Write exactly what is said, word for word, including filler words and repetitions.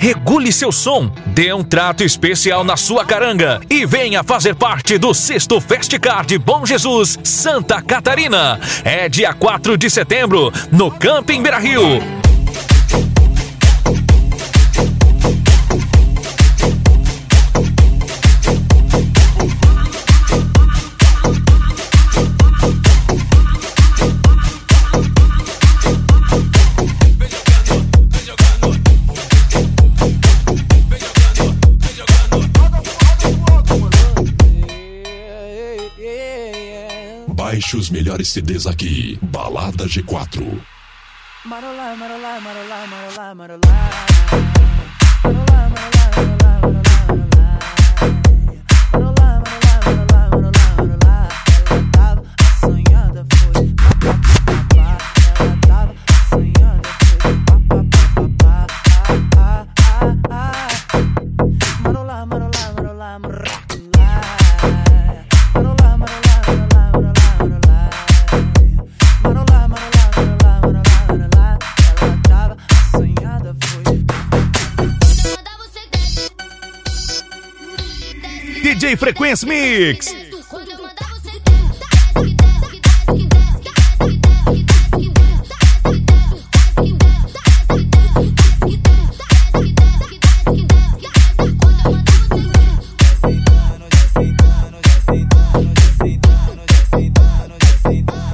regule seu som, dê um trato especial na sua caranga e venha fazer parte do sexto Festcard Bom Jesus Santa Catarina. É dia quatro de setembro, no Camping Beira-Rio. Baixe os melhores C Ds aqui. Balada G quatro. Marolá, marolá, marolá, marolá, marolá. Marolá, marolá, marolá, marolá. Marolá, marolá, marolá, marolá, marolá. Ela tava assanhada, foi. Ela tava assanhada, foi. Marolá, marolá, marolá, marolá. D J Frequência Mix. Sentando, já sentando, já sentando, já sentando, já sentando, já sentando.